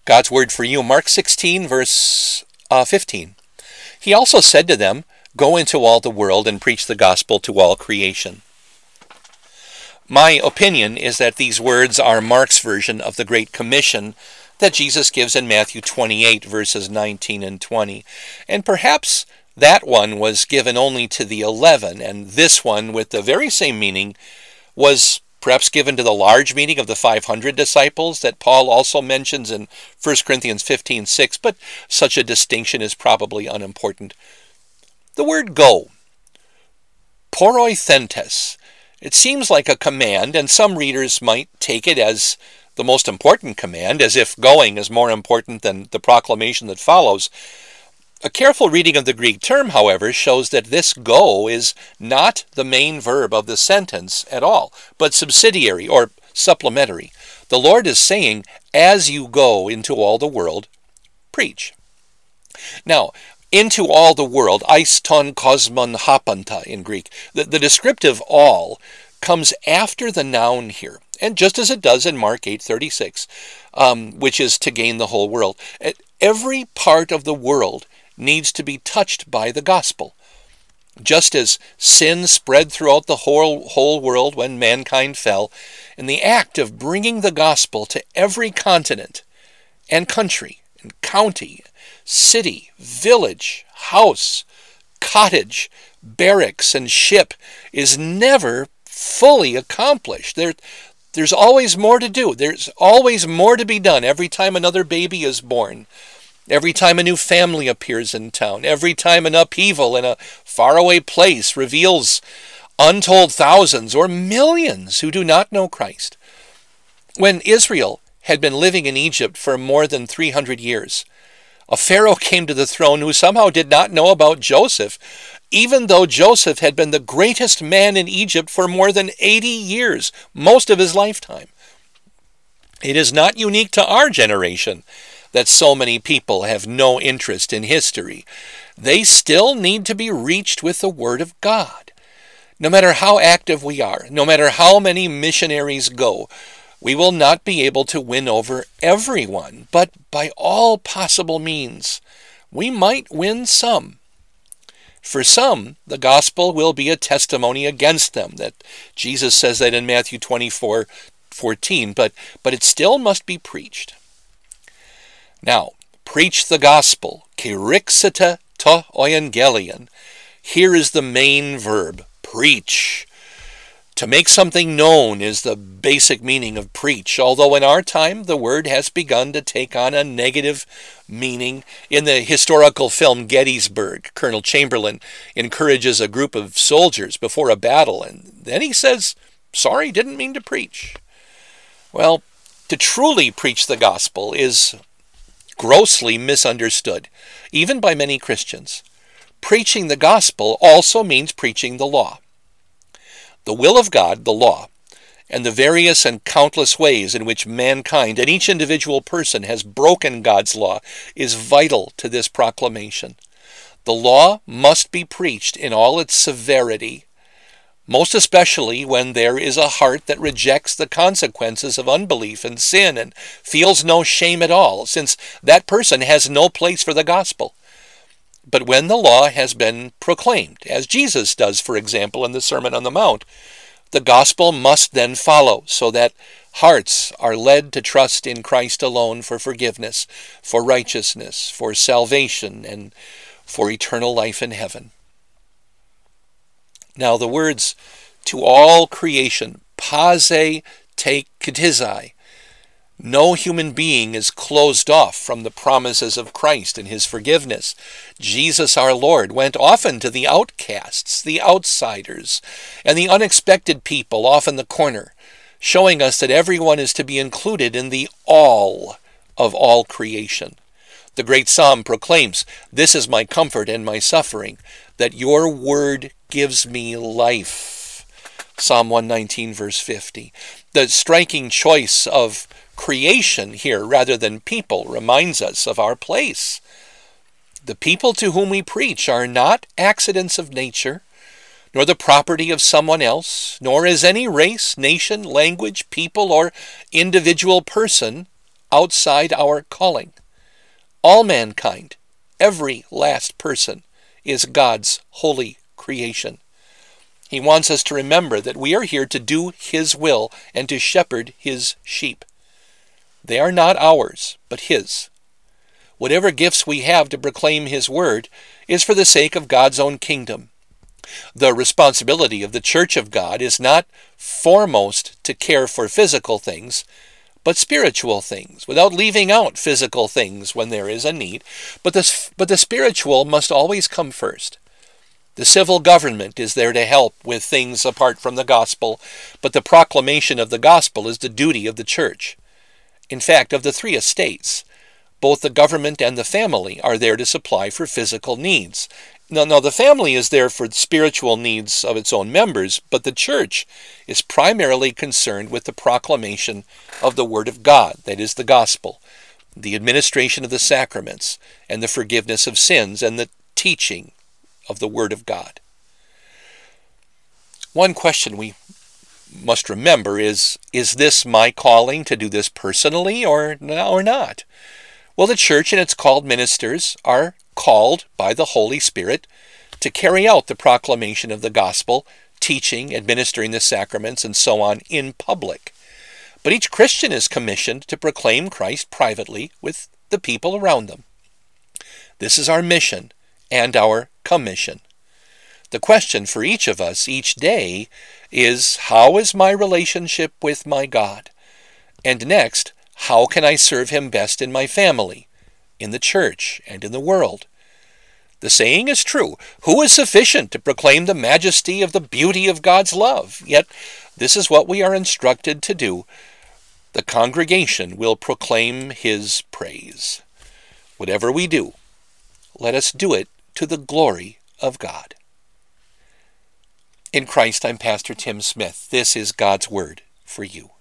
God's word for you, Mark 16, verse 15. He also said to them, "Go into all the world and preach the gospel to all creation." My opinion is that these words are Mark's version of the Great Commission that Jesus gives in Matthew 28, verses 19 and 20. And perhaps that one was given only to the 11, and this one, with the very same meaning, was perhaps given to the large meeting of the 500 disciples that Paul also mentions in 1 Corinthians 15:6, but such a distinction is probably unimportant. The word go, poroithentes, it seems like a command, and some readers might take it as the most important command, as if going is more important than the proclamation that follows. A careful reading of the Greek term, however, shows that this go is not the main verb of the sentence at all, but subsidiary or supplementary. The Lord is saying, as you go into all the world, preach. Now, into all the world, eiston kosmon hapanta in Greek. The descriptive all comes after the noun here, and just as it does in Mark 8:36, which is to gain the whole world. Every part of the world needs to be touched by the gospel. Just as sin spread throughout the whole world when mankind fell, in the act of bringing the gospel to every continent and country and county, city, village, house, cottage, barracks, and ship is never fully accomplished. There's always more to do. There's always more to be done every time another baby is born, every time a new family appears in town, every time an upheaval in a faraway place reveals untold thousands or millions who do not know Christ. When Israel had been living in Egypt for more than 300 years, a Pharaoh came to the throne who somehow did not know about Joseph, even though Joseph had been the greatest man in Egypt for more than 80 years, most of his lifetime. It is not unique to our generation that so many people have no interest in history. They still need to be reached with the Word of God. No matter how active we are, no matter how many missionaries go, we will not be able to win over everyone, but by all possible means, we might win some. For some, the gospel will be a testimony against them. That Jesus says that in Matthew 24:14, but it still must be preached. Now, preach the gospel, kerixete to euangelion. Here is the main verb, preach. To make something known is the basic meaning of preach, although in our time the word has begun to take on a negative meaning. In the historical film Gettysburg, Colonel Chamberlain encourages a group of soldiers before a battle, and then he says, "Sorry, didn't mean to preach." Well, to truly preach the gospel is grossly misunderstood, even by many Christians. Preaching the gospel also means preaching the law. The will of God, the law, and the various and countless ways in which mankind and each individual person has broken God's law is vital to this proclamation. The law must be preached in all its severity, most especially when there is a heart that rejects the consequences of unbelief and sin and feels no shame at all, since that person has no place for the gospel. But when the law has been proclaimed, as Jesus does, for example, in the Sermon on the Mount, the gospel must then follow, so that hearts are led to trust in Christ alone for forgiveness, for righteousness, for salvation, and for eternal life in heaven. Now the words, to all creation, pase te ktizai, no human being is closed off from the promises of Christ and his forgiveness. Jesus our Lord went often to the outcasts, the outsiders, and the unexpected people off in the corner, showing us that everyone is to be included in the all of all creation. The great psalm proclaims, "This is my comfort and my suffering, that your word gives me life." Psalm 119, verse 50. The striking choice of creation here rather than people reminds us of our place. The people to whom we preach are not accidents of nature, nor the property of someone else, nor is any race, nation, language, people, or individual person outside our calling. All mankind, every last person, is God's holy creation. He wants us to remember that we are here to do His will and to shepherd His sheep. They are not ours, but His. Whatever gifts we have to proclaim His word is for the sake of God's own kingdom. The responsibility of the Church of God is not foremost to care for physical things, but spiritual things, without leaving out physical things when there is a need. But the spiritual must always come first. The civil government is there to help with things apart from the gospel, but the proclamation of the gospel is the duty of the church. In fact, of the three estates, both the government and the family are there to supply for physical needs. Now, the family is there for the spiritual needs of its own members, but the church is primarily concerned with the proclamation of the Word of God, that is the gospel, the administration of the sacraments, and the forgiveness of sins, and the teaching of the Word of God. One question we must remember is this my calling to do this personally or not? Well, the church and its called ministers are called by the Holy Spirit to carry out the proclamation of the gospel, teaching, administering the sacraments, and so on in public. But each Christian is commissioned to proclaim Christ privately with the people around them. This is our mission and our commission. The question for each of us each day is, how is my relationship with my God? And next, how can I serve Him best in my family, in the church, and in the world? The saying is true, who is sufficient to proclaim the majesty of the beauty of God's love? Yet this is what we are instructed to do. The congregation will proclaim His praise. Whatever we do, let us do it to the glory of God. In Christ, I'm Pastor Tim Smith. This is God's Word for you.